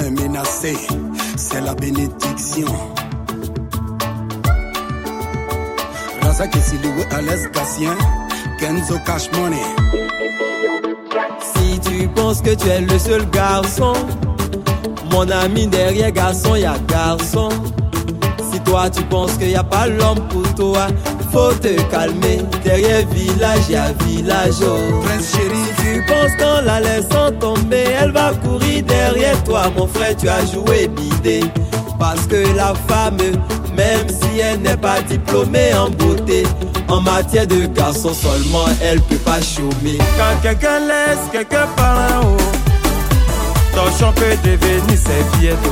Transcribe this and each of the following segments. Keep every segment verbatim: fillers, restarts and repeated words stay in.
est menacé, c'est la bénédiction. Razak et Silou, Alès Gassien, Kenzo Cash Money. Si tu penses que tu es le seul garçon, mon ami, derrière garçon, y'a garçon. Si toi tu penses qu'il n'y a pas l'homme pour toi, faut te calmer. Derrière village, y'a village. Oh. Prince Chéri, si tu penses qu'en la laissant tomber, elle va courir derrière toi, mon frère, tu as joué bidé. Parce que la femme, même si elle n'est pas diplômée en beauté, en matière de garçon seulement, elle peut pas chômer. Quand quelqu'un laisse quelqu'un par en haut, ton champ peut devenir serviette.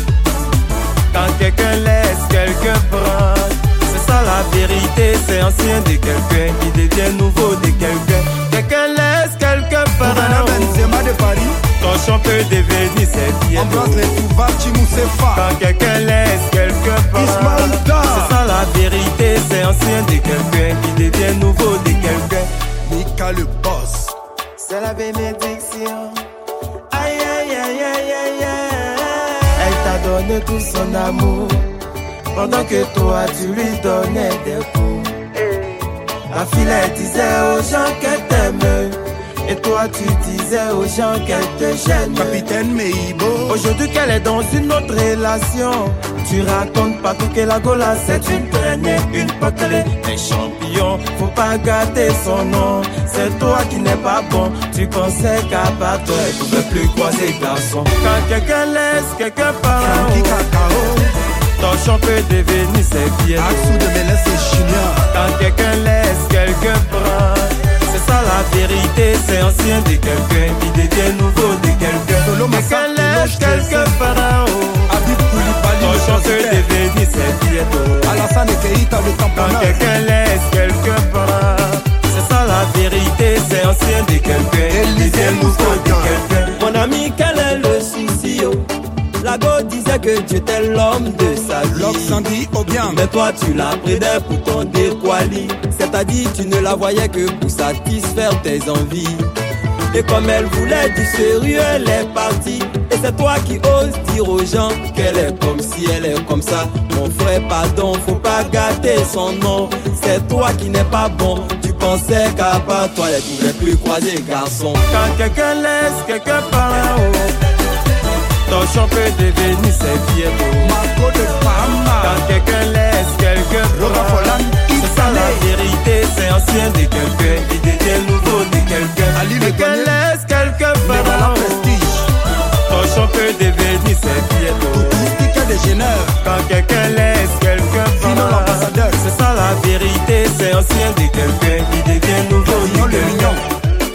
Quand quelqu'un laisse quelqu'un prendre, c'est ça la vérité, c'est ancien de quelqu'un qui devient nouveau de quelqu'un. Quelqu'un laisse quelqu'un par en haut, Benzema de Paris, ton champ peut devenir serviette. embrasse les pouvoirs, Timoussefa. Quand quelqu'un laisse quelqu'un par en haut, c'est ça la vérité, c'est ancien de quelqu'un qui devient nouveau de quelqu'un. Mika le boss, c'est la bénédiction. Aïe aïe aïe aïe aïe aïe. Elle t'a donné tout son amour, pendant que toi tu lui donnais des coups. La fille elle disait aux gens qu'elle t'aime, et toi tu disais aux gens qu'elle te gêne. Capitaine Meibo. Aujourd'hui qu'elle est dans une autre relation, tu racontes partout que la Gola c'est une traînée, une pâtelée, un champion. Faut pas gâter son nom, c'est toi qui n'es pas bon. Tu pensais qu'à part toi elle pouvait plus croiser garçon. Quand quelqu'un laisse quelqu'un par en haut, ton champ peut devenir serviette. Axou de Mélès et Junior. Quand quelqu'un laisse quelqu'un prendre, c'est ça la vérité, c'est ancien de quelqu'un qui devient nouveau de quelqu'un. Quelqu'un laisse quelqu'un par en haut, Habib Koulibaly, ton champ peut devenir serviette. Alassane Keita, le Quand tamponneur. quelqu'un laisse quelqu'un prendre, c'est ça la vérité, c'est ancien de quelqu'un qui devient nouveau de quelqu'un. Mon ami, quel est le souci? Oh? La go disait que tu étais l'homme de sa vie. L'Oxandi au bien. Mais toi tu la prédais pour ton déquali. C'est-à-dire tu ne la voyais que pour satisfaire tes envies. Et comme elle voulait du sérieux, elle est partie. Et c'est toi qui oses dire aux gens qu'elle est comme si elle est comme ça. Mon frère, pardon, faut pas gâter son nom. C'est toi qui n'es pas bon. Tu pensais qu'à part toi, elle pouvait plus croiser garçon. Quand quelqu'un laisse quelqu'un par en haut, ton champ peut devenir serviette. Marco de Parma. Quand quelqu'un laisse quelqu'un prendre, c'est ça la vérité, c'est ancien de quelqu'un qui devient nouveau de quelqu'un. Quelqu'un laisse quelqu'un par en haut, ton champ peut devenir serviette. Touristique des génères. Quand quelqu'un laisse quelqu'un Sinon prendre, l'ambassadeur. c'est ça la vérité, c'est ancien de quelqu'un qui devient nouveau Mignon de le quelqu'un. mignon.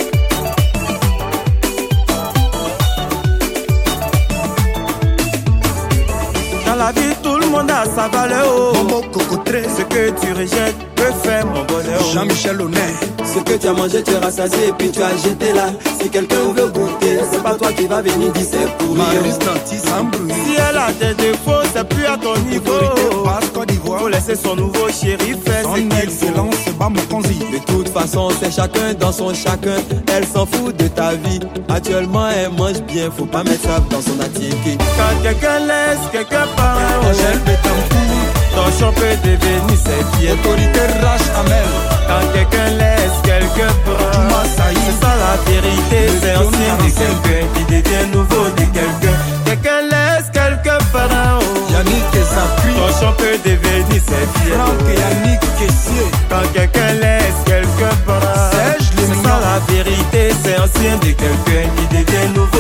Dans la vie, tout le monde a sa valeur. Oh. Momo Cocotré. Ce que tu rejettes peut faire mon bonheur. Jean-Michel Honnet. Ce que tu as mangé, tu es rassasié et puis tu as jeté là. Si quelqu'un veut goûter, c'est pas toi qui va venir dire c'est pourri. Maurice Danti sans bruit. Si elle a des défauts, c'est plus à ton niveau. Autorité passe Côte d'Ivoire. Faut laisser son nouveau chéri faire Son ce qu'il faut. excellence, c'est pas mon conzi. De toute façon, c'est chacun dans son chacun. Elle s'en fout de ta vie. Actuellement, elle mange bien, faut pas mettre ça dans son attiqué. Quand quelqu'un laisse quelqu'un par en haut, Angèle Betancourt. ton champ peut devenir serviette. Autorité Rach Amel. Quand quelqu'un laisse quelqu'un prendre, Touma Saïd. c'est ça la vérité, Le c'est John ancien de quarante-cinq. quelqu'un qui devient nouveau de quelqu'un. Quelqu'un laisse quelqu'un par en haut, Yannick Ezapri. ton champ peut devenir serviette. Franck et Yannick Kessier. Quand quelqu'un laisse quelqu'un prendre, Serge c'est Lemignon. ça la vérité, c'est ancien de quelqu'un qui devient nouveau